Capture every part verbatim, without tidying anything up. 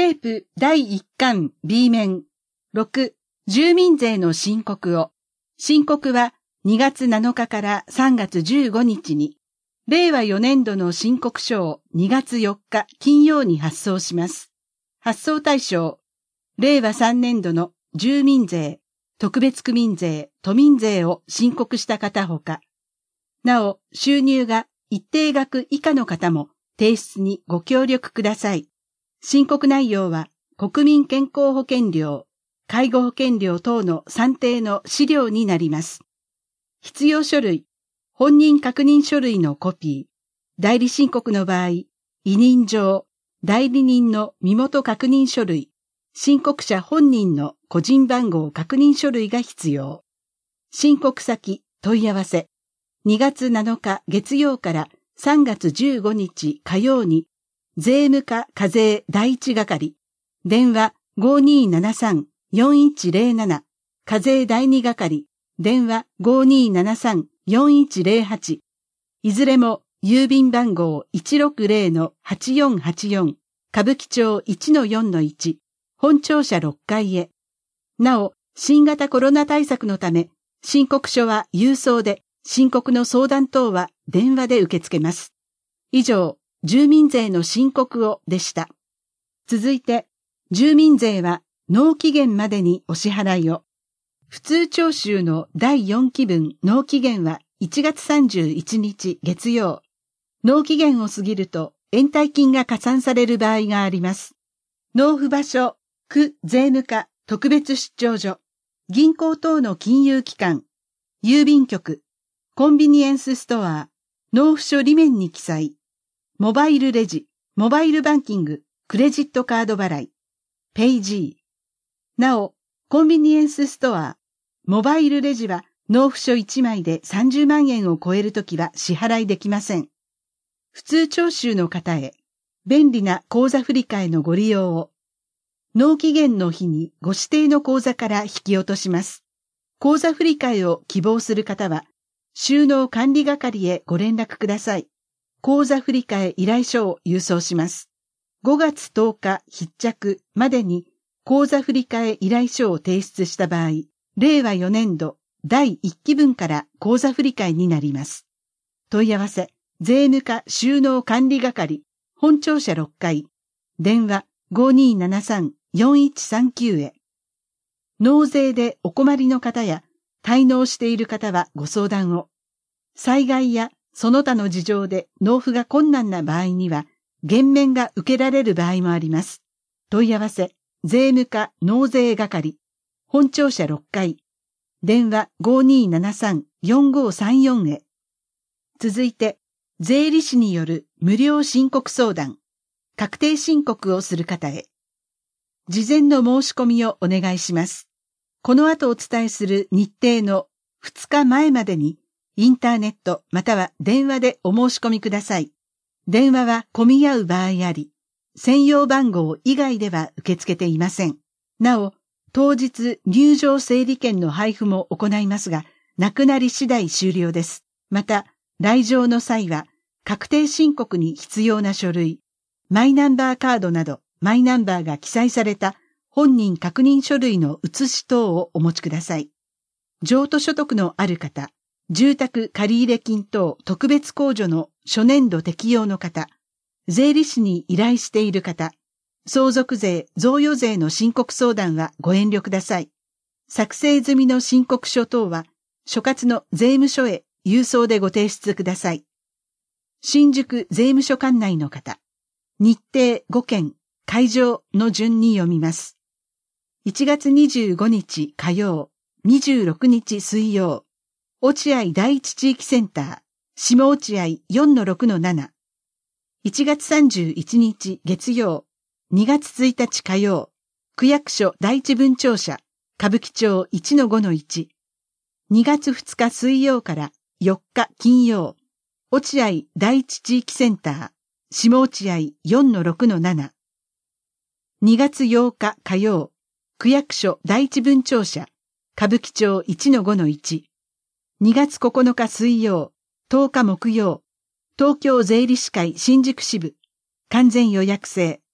テープだいいっかん B 面ろく住民税の申告を申告はにがつなのかからさんがつじゅうごにちにれいわよねんどの申告書をにがつよっか金曜に発送します。発送対象れいわさんねんどの住民税、特別区民税、都民税を申告した方ほか、なお収入が一定額以下の方も提出にご協力ください。申告内容は国民健康保険料、介護保険料等の算定の資料になります。必要書類、本人確認書類のコピー、代理申告の場合、委任状、代理人の身元確認書類、申告者本人の個人番号確認書類が必要。申告先、問い合わせ、にがつなのか月曜からさんがつじゅうごにち火曜に、税務課課税第一係、電話 ごーにーななさん よんいちぜろなな、課税第二係、電話 ごーにーななさん よんいちぜろはち、いずれも郵便番号 いちろくぜろのはちよんはちよん、歌舞伎町 いちのよんのいち、本庁舎ろっかいへ。なお、新型コロナ対策のため、申告書は郵送で、申告の相談等は電話で受け付けます。以上、住民税の申告をでした。続いて、住民税は納期限までにお支払いを。普通徴収のだいよんきぶん納期限はいちがつさんじゅういちにち月曜。納期限を過ぎると延滞金が加算される場合があります。納付場所、区税務課特別出張所、銀行等の金融機関、郵便局、コンビニエンスストア、納付書裏面に記載、モバイルレジ、モバイルバンキング、クレジットカード払い、ペイジー。なお、コンビニエンスストア、モバイルレジは納付書いちまいでさんじゅうまんえんを超えるときは支払いできません。普通徴収の方へ、便利な口座振替のご利用を、納期限の日にご指定の口座から引き落とします。口座振替を希望する方は、収納管理係へご連絡ください。口座振替依頼書を郵送します。ごがつとおか必着までに口座振替依頼書を提出した場合、れいわよねんどだいいっきぶんから口座振替になります。問い合わせ、税務課収納管理係、本庁舎ろっかい、電話 ごーにーななさん よんいちさんきゅう へ。納税でお困りの方や滞納している方はご相談を。災害やその他の事情で納付が困難な場合には、減免が受けられる場合もあります。問い合わせ、税務課納税係、本庁舎ろっかい、電話 ごーにーななさん よんごーさんよん へ。続いて、税理士による無料申告相談、確定申告をする方へ。事前の申し込みをお願いします。この後お伝えする日程のふつかまえまでに、インターネットまたは電話でお申し込みください。電話は混み合う場合あり、専用番号以外では受け付けていません。なお、当日入場整理券の配布も行いますが、なくなり次第終了です。また、来場の際は、確定申告に必要な書類、マイナンバーカードなど、マイナンバーが記載された本人確認書類の写し等をお持ちください。譲渡所得のある方、住宅借入金等特別控除の初年度適用の方、税理士に依頼している方、相続税、贈与税の申告相談はご遠慮ください。作成済みの申告書等は、所轄の税務署へ郵送でご提出ください。新宿税務署管内の方、日程ごけん、会場の順に読みます。いちがつにじゅうごにち火曜、にじゅうろくにち水曜、落合第一地域センター、下落合 よんのろくのなな。いちがつさんじゅういちにち月曜、にがつついたち火曜、区役所第一分庁舎、歌舞伎町 いちのごのいち。にがつふつか水曜からよっか金曜、落合第一地域センター、下落合 よんのろくのなな。にがつようか火曜、区役所第一分庁舎、歌舞伎町 いちのごのいち。にがつここのか水曜、とおか木曜、東京税理士会新宿支部、完全予約制、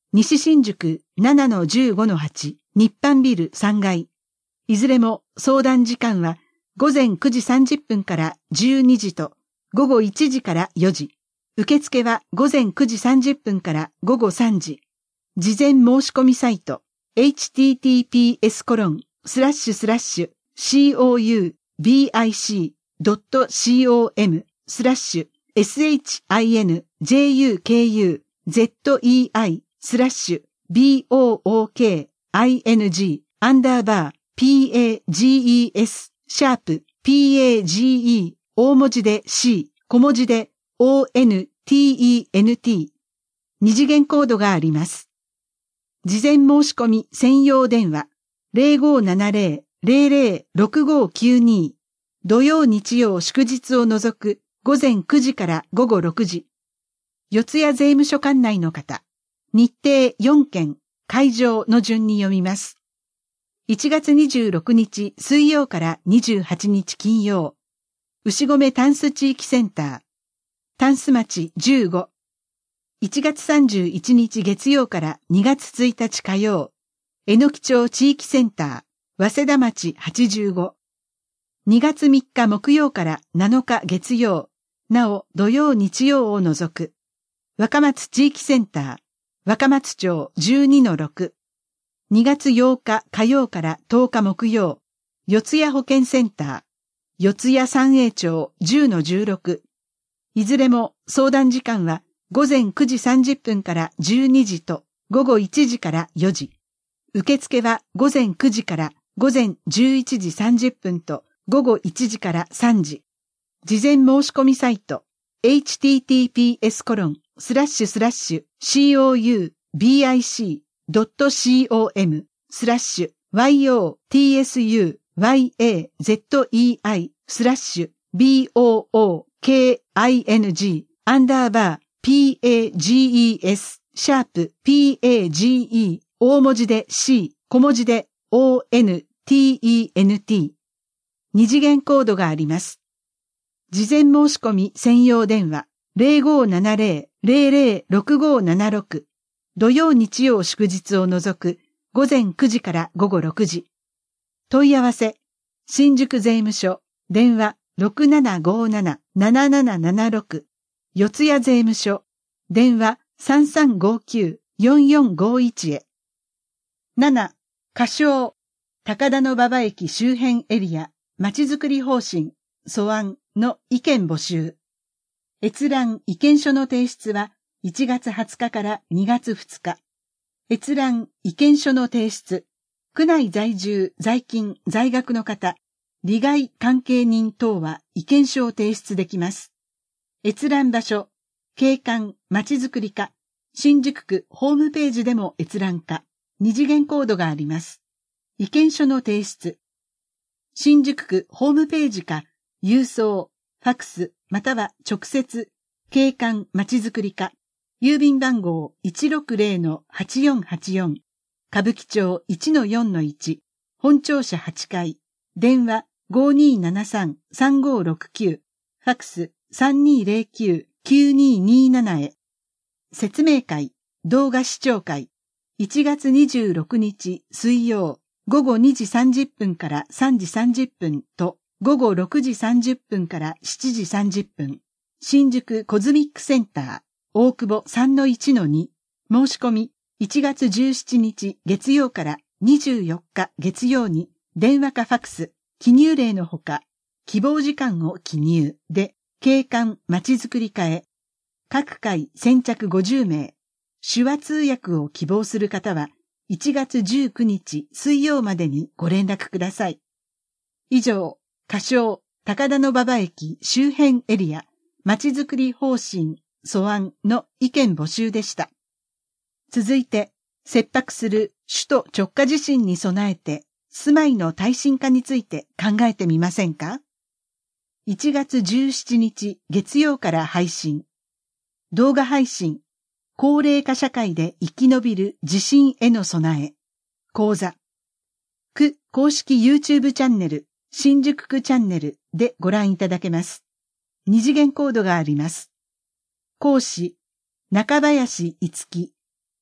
西新宿 ななのじゅうごのはち 日販ビルさんがい。いずれも相談時間は午前くじさんじゅっぷんからじゅうにじと午後いちじからよじ。受付は午前くじさんじゅっぷんから午後さんじ。事前申し込みサイト エイチティーティーピーエスコロンスラッシュスラッシュシーオーユービーアイシードットシーオーエムスラッシュ エスエイチアイエヌジェーユーケーユーゼットイーアイスラッシュ ビーオーオーケーアイエヌジー アンダーバー ピーエージーイーエス シャープ ピーエージーイー 大文字で C 小文字で オーエヌティーイーエヌティー 二次元コードがあります。事前申し込み専用電話 ゼロごーななゼロ ゼロゼロろくごーきゅうに土曜日曜祝日を除く午前くじから午後ろくじ。四谷税務署管内の方、日程よんけん、会場の順に読みます。いちがつにじゅうろくにち水曜からにじゅうはちにち金曜、牛込タンス地域センター、タンス町じゅうご。いちがつさんじゅういちにち月曜からにがつついたち火曜、えのき町地域センター、早稲田町はちじゅうご。にがつみっか木曜からなのか月曜、なお土曜日曜を除く、若松地域センター、若松町 じゅうにのろく。にがつようか火曜からとおか木曜、四谷保健センター、四谷三栄町 じゅうのじゅうろく。いずれも相談時間は午前くじさんじゅっぷんからじゅうにじと午後いちじからよじ。受付は午前くじから午前じゅういちじさんじゅっぷんと午後いちじからさんじ。事前申し込みサイト エイチティーティーピーエスコロンスラッシュスラッシュシーオーユービーアイシードットシーオーエムスラッシュワイオーティーエスユーワイエーゼットイーアイスラッシュビーオーオーケーアイエヌジーアンダーバー ピーエージーイーエス シャープ ピーエージーイー 大文字で C 小文字で オーエヌティーイーエヌティー 二次元コードがあります。事前申し込み専用電話 ゼロごーななゼロ ゼロゼロろくごーななろく。土曜日曜祝日を除く午前くじから午後ろくじ。問い合わせ新宿税務署電話 ろくななごーなな ななななななろく。四谷税務署電話 さんさんごーきゅう よんよんごーいち へ。なな. 仮称高田馬場駅周辺エリアまちづくり方針素案の意見募集。閲覧意見書の提出はいちがつはつかからにがつふつか。閲覧意見書の提出。区内在住、在勤、在学の方、利害関係人等は意見書を提出できます。閲覧場所、景観まちづくり課、新宿区ホームページでも閲覧可、二次元コードがあります。意見書の提出。新宿区ホームページか、郵送、ファクス、または直接、景観まちづくり課、郵便番号 いちろくゼロのはちよんはちよん、歌舞伎町 いちのよんのいち、本庁舎はちかい、電話 ごーにーななさん さんごーろくきゅう、ファクス さんにーゼロきゅう きゅうにーにーなな へ。説明会、動画視聴会、いちがつにじゅうろくにち水曜、午後にじさんじゅっぷんからさんじさんじゅっぷんと午後ろくじさんじゅっぷんからしちじさんじゅっぷん、新宿コズミックセンター、大久保 さんのいちのに、申し込みいちがつじゅうしちにち月曜からにじゅうよっか月曜に電話かファクス、記入例のほか、希望時間を記入で、景観まちづくり課へ、各回先着ごじゅうめい、手話通訳を希望する方はいちがつじゅうくにち水曜までにご連絡ください。以上、仮称高田馬場駅周辺エリアまちづくり方針素案の意見募集でした。続いて、切迫する首都直下地震に備えて住まいの耐震化について考えてみませんか？いちがつじゅうしちにち月曜から配信。動画配信。高齢化社会で生き延びる地震への備え。講座。区公式 YouTube チャンネル、新宿区チャンネルでご覧いただけます。二次元コードがあります。講師、中林いつき。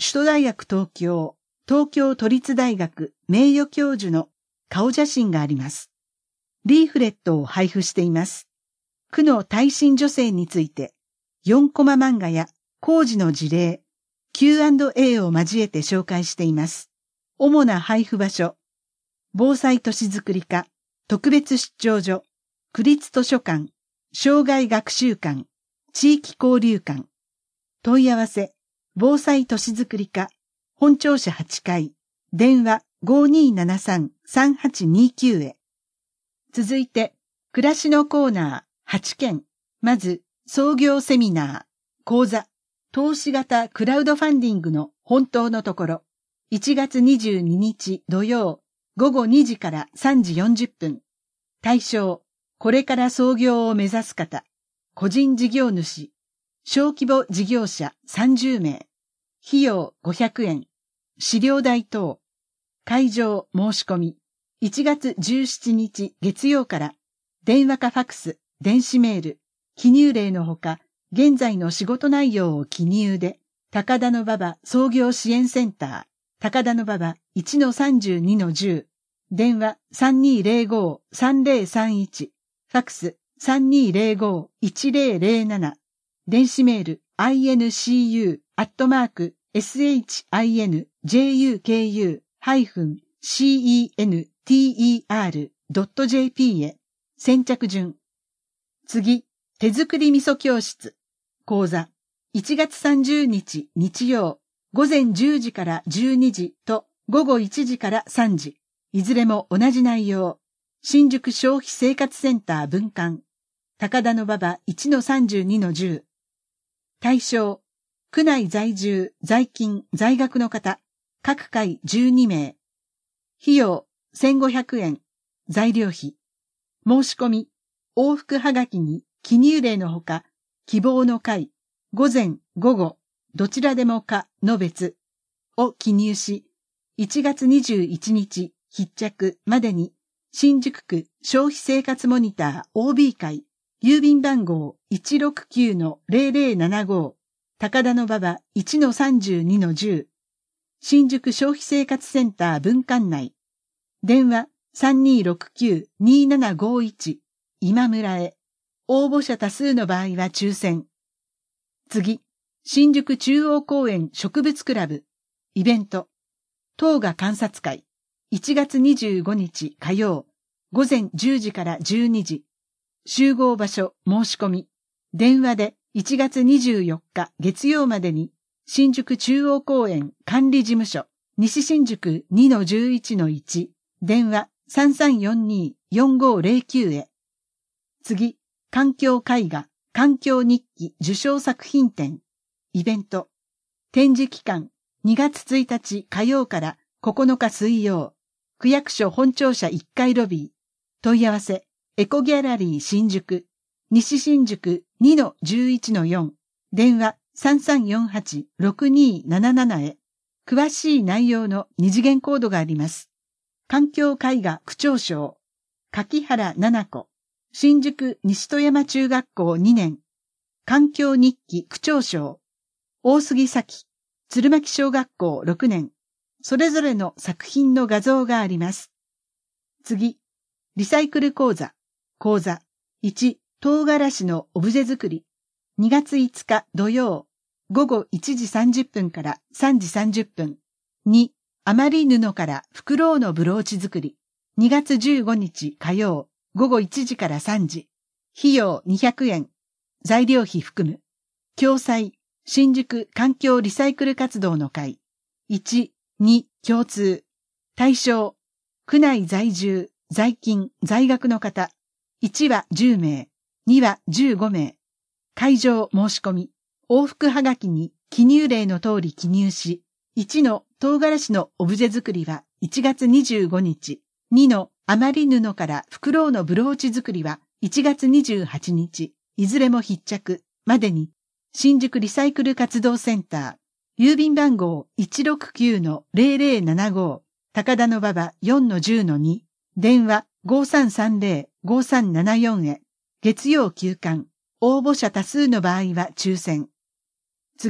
首都大学東京、東京都立大学名誉教授の顔写真があります。リーフレットを配布しています。区の耐震助成について、よんコマ漫画や工事の事例、キューアンドエー を交えて紹介しています。主な配布場所、防災都市づくり課、特別出張所、区立図書館、障害学習館、地域交流館。問い合わせ、防災都市づくり課、本庁舎はちかい、電話 ごーにーななさん さんはちにきゅう へ。続いて、暮らしのコーナーはちけん。まず、創業セミナー、講座、投資型クラウドファンディングの本当のところ、いちがつにじゅうににち土曜、ごごにじからさんじよんじゅっぷん。対象、これから創業を目指す方、個人事業主、小規模事業者さんじゅうめい。費用ごひゃくえん。資料代等。会場申し込み。いちがつじゅうしちにち月曜から、電話かファクス、電子メール、記入例のほか、現在の仕事内容を記入で、高田馬場創業支援センター、高田馬場 いちのさんじゅうにのじゅう、電話 さんにーぜろごーさんぜろさんいち、ファクス さんにーぜろごーいちぜろぜろなな、電子メール アイエヌシーユー アットマーク エスエイチアイエヌジェイユーケーユー ハイフン シーイーエヌティーイーアール ドット ジェーピー へ。先着順。次、手作り味噌教室。講座。いちがつさんじゅうにち日曜、午前じゅうじからじゅうにじと午後いちじからさんじ。いずれも同じ内容。新宿消費生活センター分館。高田馬場 いちのさんじゅうにのじゅう。対象。区内在住、在勤、在学の方。各回じゅうにめい。費用せんごひゃくえん。材料費。申し込み。往復はがきに記入例のほか、希望の回、午前、午後、どちらでもかの別を記入し、いちがつにじゅういちにち必着までに、新宿区消費生活モニター オービー 会、郵便番号 いちろくきゅうのぜろぜろななご、高田馬場 いちのさんじゅうにのじゅう、新宿消費生活センター分館内、電話 さんにーろくきゅうにーななごいち、今村へ。応募者多数の場合は抽選。次、新宿中央公園植物クラブ、イベント、東画観察会、いちがつにじゅうごにち火曜、午前じゅうじからじゅうにじ、集合場所申し込み、電話でいちがつにじゅうよっか月曜までに、新宿中央公園管理事務所、西新宿 にのじゅういちのいち、電話 さんさんよんにーよんごぜろきゅう へ。次、環境絵画、環境日記受賞作品展、イベント、展示期間にがつついたち火曜からここのか水曜、区役所本庁舎いっかいロビー、問い合わせ、エコギャラリー新宿、西新宿 にのじゅういちのよん、電話 さんさんよんはちろくにーなななな へ、詳しい内容の二次元コードがあります。環境絵画区長賞、柿原奈々子、新宿西戸山中学校にねん、環境日記区長賞、大杉咲、鶴巻小学校ろくねん、それぞれの作品の画像があります。次、リサイクル講座、講座、いち、唐辛子のオブジェ作り、にがついつか土曜、午後いちじさんじゅっぷんからさんじさんじゅっぷん、に、余り布からフクロウのブローチ作り、にがつじゅうごにち火曜、午後いちじからさんじ、費用にひゃくえん、材料費含む、共催、新宿環境リサイクル活動の会、いち、に、共通、対象、区内在住、在勤、在学の方、いちはじゅうめい、にはじゅうごめい、会場申し込み、往復はがきに記入例の通り記入し、いちの唐辛子のオブジェ作りはいちがつにじゅうごにち、にの余り布からフクロウのブローチ作りはいちがつにじゅうはちにち、いずれも必着までに、新宿リサイクル活動センター、郵便番号 いちろくきゅうのぜろぜろななご、高田馬場 よんのじゅうのに、電話 ごさんさんぜろごさんななよん へ、月曜休館、応募者多数の場合は抽選。次、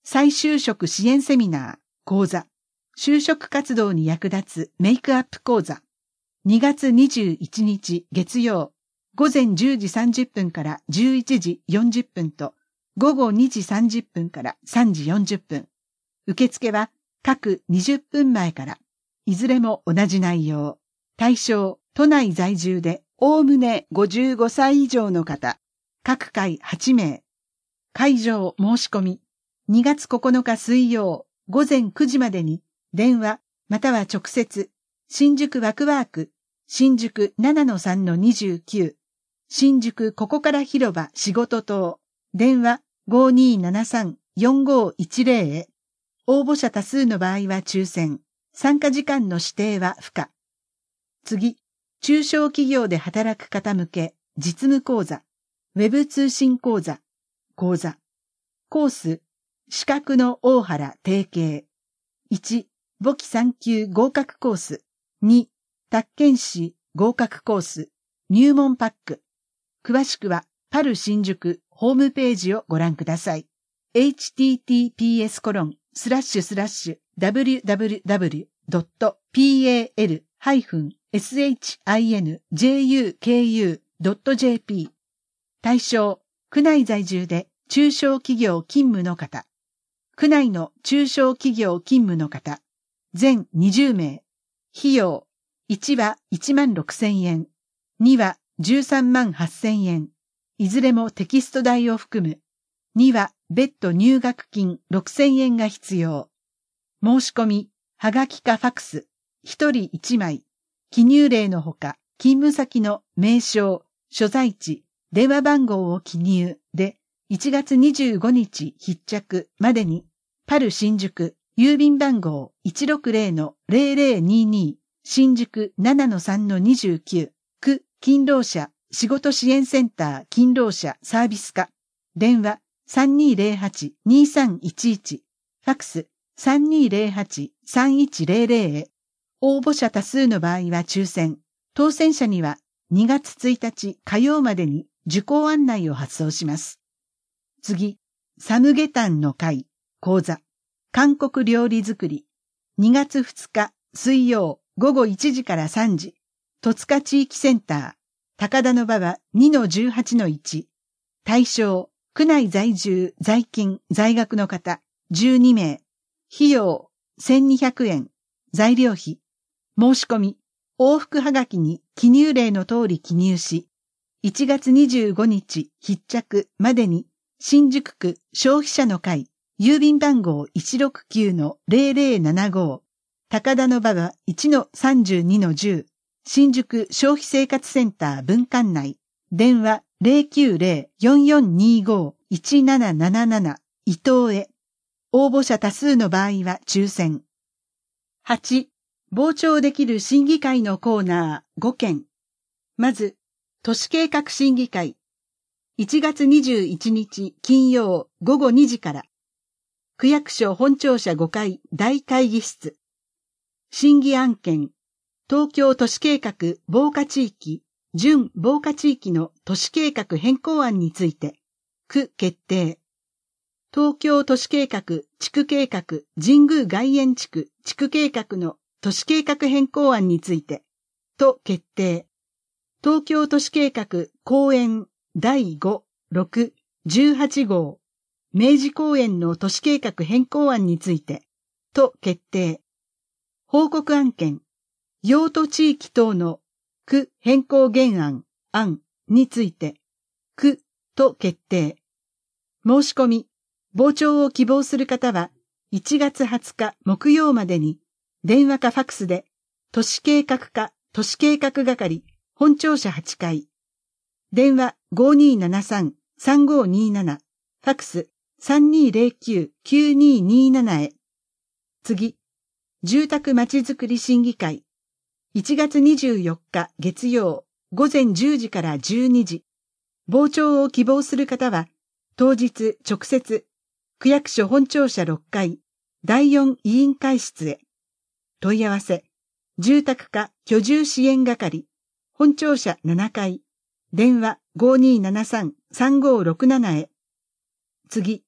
再就職支援セミナー、講座、就職活動に役立つメイクアップ講座、にがつにじゅういちにち月曜、午前じゅうじさんじゅっぷんからじゅういちじよんじゅっぷんと、午後にじさんじゅっぷんからさんじよんじゅっぷん。受付は各にじゅっぷんまえから、いずれも同じ内容。対象、都内在住で、おおむねごじゅうごさい以上の方、各回はちめい。会場申し込み、にがつここのか水曜、午前くじまでに、電話、または直接、新宿ワクワーク、新宿 ななのさんのにじゅうきゅう、新宿ここから広場仕事棟、電話 ごにーななさんよんごいちぜろ へ。応募者多数の場合は抽選、参加時間の指定は不可。次、中小企業で働く方向け、実務講座、ウェブ通信講座、講座。コース、資格の大原提携。いち、簿記さん級合格コース。に、宅建士合格コース。入門パック。詳しくは、パル新宿ホームページをご覧ください。エイチティーティーピーエスコロンスラッシュスラッシュダブリューダブリューダブリュードットピーエーエルハイフンエスエイチアイエヌジェーユーケーユードットジェーピー。対象、区内在住で中小企業勤務の方。区内の中小企業勤務の方。全にじゅうめい。費用、いちはいちまんろくせんえん。にはじゅうさんまんはっせんえん。いずれもテキスト代を含む。には別途入学金ろくせんえんが必要。申し込み、はがきかファクス、ひとりいちまい。記入例のほか、勤務先の名称、所在地、電話番号を記入で、いちがつにじゅうごにち必着までに、パル新宿、郵便番号 いちろくぜろのぜろぜろにに、新宿 ななのさんのにじゅうきゅう、区勤労者仕事支援センター勤労者サービス課、電話 さんにーぜろはちにーさんいちいち、ファクス さんにーぜろはちさんいちぜろぜろ へ。応募者多数の場合は抽選、当選者にはにがつついたち火曜までに受講案内を発送します。次、サムゲタンの会、講座、韓国料理作り、にがつふつか水曜ごごいちじからさんじ、戸塚地域センター、高田馬場 にのじゅうはちのいち、対象、区内在住、在勤、在学の方、じゅうにめい、費用、せんにひゃくえん、材料費、申し込み、往復はがきに記入例の通り記入し、いちがつにじゅうごにち必着までに、新宿区消費者の会、郵便番号 いちろくきゅうのぜろぜろななご、高田馬場 いちのさんじゅうにのじゅう、新宿消費生活センター分館内、電話 ゼロきゅうゼロ よんよんにご いちなななななな、伊藤へ。応募者多数の場合は抽選。はち、傍聴できる審議会のコーナーごけん。まず、都市計画審議会。いちがつにじゅういちにち金曜ごごにじから。区役所本庁舎ごかい大会議室。審議案件。東京都市計画防火地域、準防火地域の都市計画変更案について。区決定。東京都市計画地区計画神宮外苑地区地区計画の都市計画変更案について。と決定。東京都市計画公園だいご、ろく、じゅうはちごう、明治公園の都市計画変更案について、と決定。報告案件、用途地域等の区変更原案、案について、区と決定。申し込み、傍聴を希望する方は、いちがつはつか木曜までに、電話かファクスで、都市計画課都市計画係、本庁舎はちかい。電話 ごにーななさんさんごにーなな、ファクス さんにーぜろきゅうきゅうにーにーなな へ。次、住宅まちづくり審議会。いちがつにじゅうよっか月曜ごぜんじゅうじからじゅうにじ。傍聴を希望する方は、当日直接、区役所本庁舎ろっかいだいよん委員会室へ。問い合わせ、住宅課居住支援係、本庁舎ななかい、電話 ごにーななさんさんごろくなな へ。次、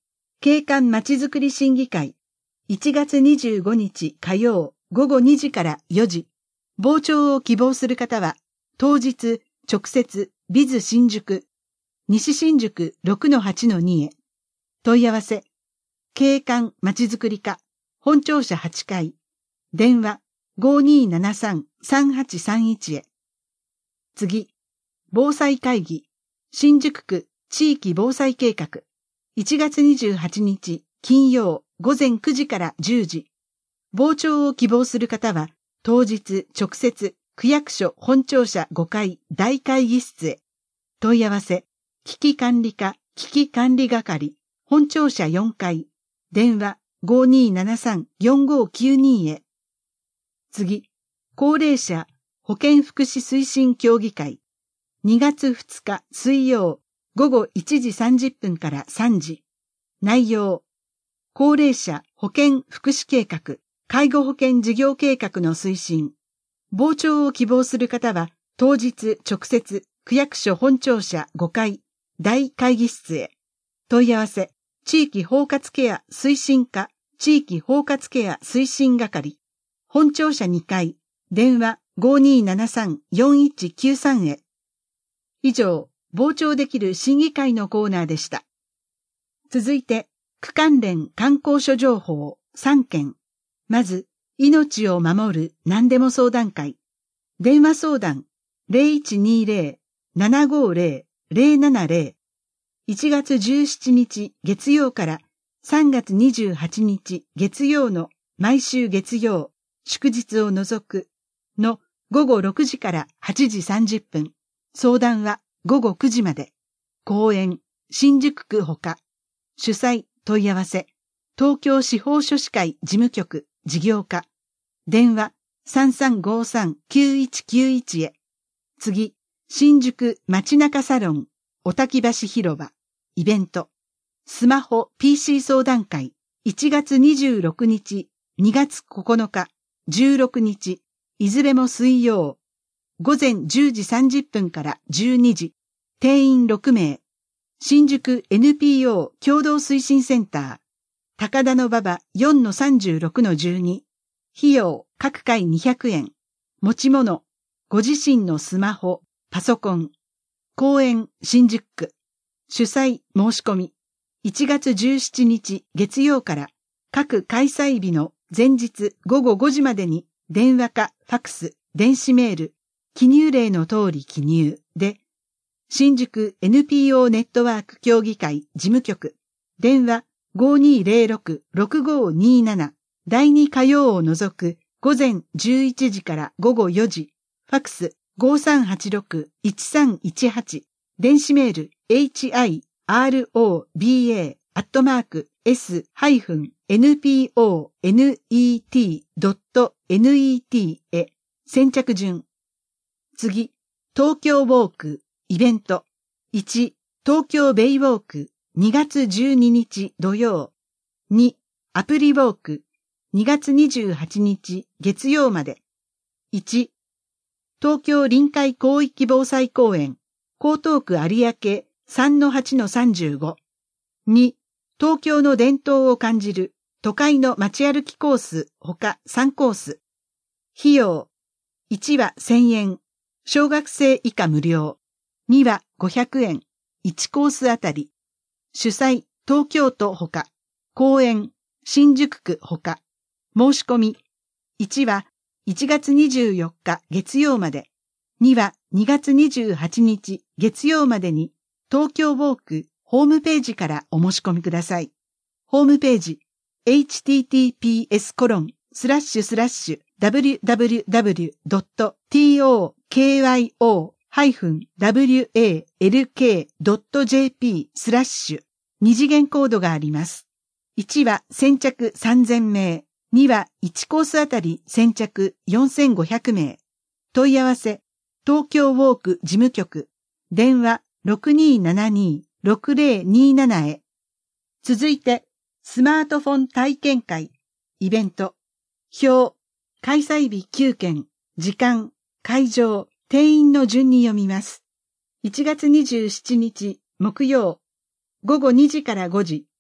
景観まちづくり審議会、いちがつにじゅうごにち火曜午後にじからよじ、傍聴を希望する方は、当日直接ビズ新宿、西新宿 ろくのはちのに へ。問い合わせ、景観まちづくり課、本庁舎はちかい、電話 ごーにーななさんさんはちさんいち へ。次、防災会議、新宿区地域防災計画、いちがつにじゅうはちにち金曜午前くじからじゅうじ。傍聴を希望する方は、当日直接区役所本庁舎ごかい大会議室へ。問い合わせ、危機管理課危機管理係、本庁舎よんかい、電話 ごーにーななさんよんごーきゅうに へ。次、高齢者保健福祉推進協議会、にがつふつか水曜午後いちじさんじゅっぷんからさんじ。内容、高齢者保健福祉計画、介護保険事業計画の推進。傍聴を希望する方は、当日直接区役所本庁舎ごかい大会議室へ。問い合わせ、地域包括ケア推進課地域包括ケア推進係、本庁舎にかい、電話 ごーにーななさんよんいちきゅうさん へ。以上、傍聴できる審議会のコーナーでした。続いて、区関連観光所情報さんけん。まず、命を守る何でも相談会。電話相談 ゼロいちにゼロ ななごゼロ ゼロななゼロ。いちがつじゅうしちにち月曜からさんがつにじゅうはちにち月曜の毎週月曜、祝日を除くのごごろくじからはちじさんじゅっぷん。相談はごごくじまで。公園、新宿区ほか。主催、問い合わせ。東京司法書士会事務局、事業課。電話 さんさんごさんきゅういちきゅういち へ。次、新宿街中サロン、おたき橋広場。イベント。スマホ ピーシー 相談会。いちがつにじゅうろくにち、にがつここのか、じゅうろくにち、いずれも水曜。午前じゅうじさんじゅっぷんからじゅうにじ。定員ろくめい。新宿 エヌピーオー 共同推進センター。高田馬場 よんのさんじゅうろくのじゅうに。費用、各回にひゃくえん。持ち物、ご自身のスマホ、パソコン。公園、新宿区。主催、申し込み。いちがつじゅうしちにち月曜から各開催日の前日ごごごじまでに電話かファクス、電子メール、記入例の通り記入で、新宿 エヌピーオー ネットワーク協議会事務局、電話 ごーにーゼロろく ろくごーにーなな、だいに火曜を除く午前じゅういちじからごごよじ、ファクス ごーさんはちろく いちさんいちはち、電子メール エイチアイアールオービーエー アットマーク エス エヌピーオーネット ドット ネット へ先着順。次、東京ウォークイベント。いち、東京ベイウォークにがつじゅうににち土曜。に、アプリウォークにがつにじゅうはちにち月曜まで。いち、東京臨海広域防災公園江東区有明 さんのはちのさんじゅうご。に、東京の伝統を感じる都会の街歩きコースほかさんコース。費用、いちはせんえん、小学生以下無料。にはごひゃくえん、いちコースあたり。主催、東京都ほか。公園、新宿区ほか。申し込み。いちはいちがつにじゅうよっか月曜まで。にはにがつにじゅうはちにち月曜までに東京ウォークホームページからお申し込みください。ホームページ、エイチティーティーピーエスコロンスラッシュスラッシュダブリューダブリューダブリュードットトーキョーハイフンダブリューエーエルケードットジェーピースラッシュ二次元コードがあります。いちは先着さんぜんめい、にはいちコースあたり先着よんせんごひゃくめい。問い合わせ、東京ウォーク事務局、電話 ろくにーななにー ろくぜろにーなな へ。続いて、スマートフォン体験会、イベント、表、開催日きゅうけん、時間、会場、定員の順に読みます。いちがつにじゅうしちにち木曜、ごごにじからごじ、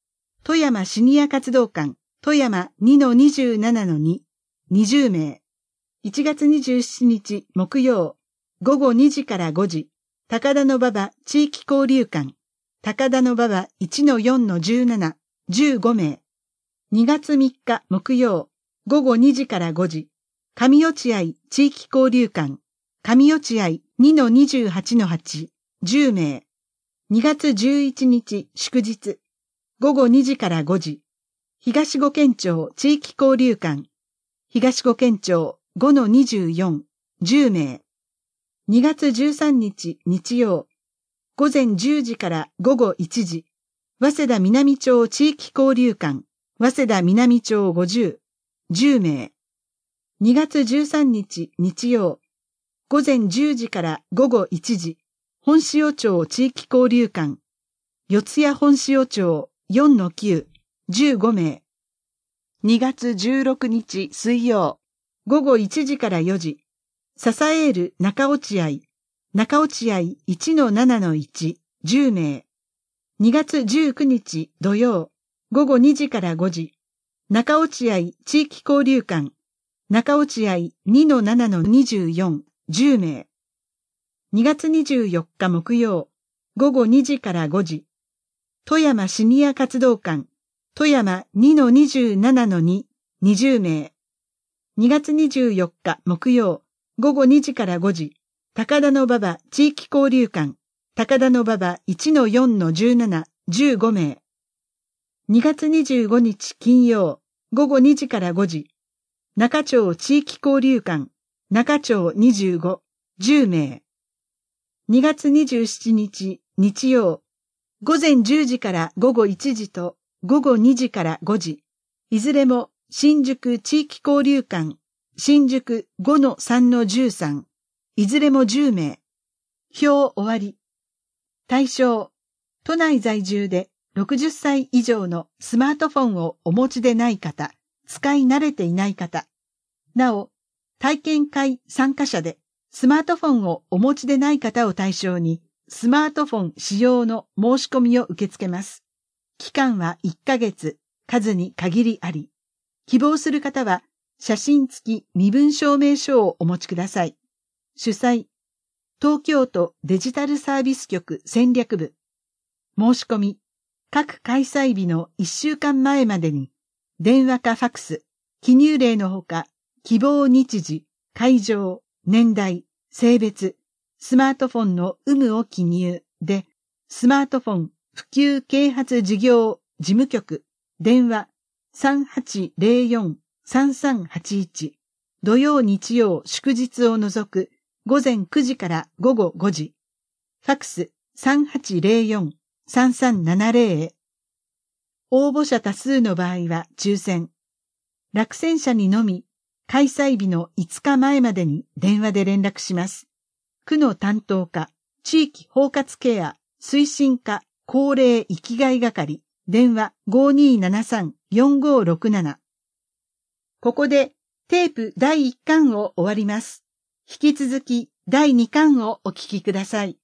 富山シニア活動館、富山 にのにじゅうななのに、にじゅうめい。いちがつにじゅうしちにち木曜、ごごにじからごじ、高田馬場地域交流館、高田馬場 いちのよんのじゅうなな、じゅうごめい。にがつみっか木曜、ごごにじからごじ、上落合地域交流館、上落合 にのにじゅうはちのはち、じゅうめい。にがつじゅういちにち祝日、ごごにじからごじ、東五軒町地域交流館、東五軒町 ごのにじゅうよん、じゅうめい。にがつじゅうさんにち日曜、ごぜんじゅうじからごごいちじ、早稲田南町地域交流館、早稲田南町ごじゅう、じゅうめい。にがつじゅうさんにち日曜、ごぜんじゅうじからごごいちじ、本塩町地域交流館、四谷本塩町 よんのきゅう、じゅうごめい。にがつじゅうろくにち水曜、ごごいちじからよじ、笹エール中落合、中落合 いちのななのいち、じゅうめい。にがつじゅうくにち土曜、ごごにじからごじ、中落合地域交流館、中落合 にのななのにじゅうよん、じゅうめい。にがつにじゅうよっか木曜、ごごにじからごじ、富山シニア活動館、富山 にのにじゅうななのに、にじゅうめい。にがつにじゅうよっか木曜、ごごにじからごじ、高田馬場地域交流館、高田馬場 いちのよんのじゅうなな、じゅうごめい。にがつにじゅうごにち金曜、ごごにじからごじ、中町地域交流館、中町にじゅうご、じゅうめい。にがつにじゅうしちにち日曜、ごぜんじゅうじからごごいちじとごごにじからごじ、いずれも新宿地域交流館、新宿 ごのさんのじゅうさん、いずれもじゅうめい。表終わり。対象、都内在住でろくじゅっさい以上のスマートフォンをお持ちでない方、使い慣れていない方。なお、体験会参加者でスマートフォンをお持ちでない方を対象に、スマートフォン使用の申し込みを受け付けます。期間はいっかげつ、数に限りあり。希望する方は、写真付き身分証明書をお持ちください。主催、東京都デジタルサービス局戦略部。申し込み、各開催日のいっしゅうかんまえまでに、電話かファクス、記入例のほか、希望日時、会場、年代、性別、スマートフォンの有無を記入で、スマートフォン普及啓発事業事務局、電話 さんはちぜろよん さんさんはちいち、土曜日曜祝日を除くごぜんくじからごごごじ、ファクス さんはちぜろよん さんさんななぜろ へ。応募者多数の場合は抽選。落選者にのみ、開催日のいつかまえまでに電話で連絡します。区の担当課、地域包括ケア、推進課、高齢生きがい係、電話 ごにーななさん よんごろくなな。ここでテープだいいっかんを終わります。引き続きだいにかんをお聞きください。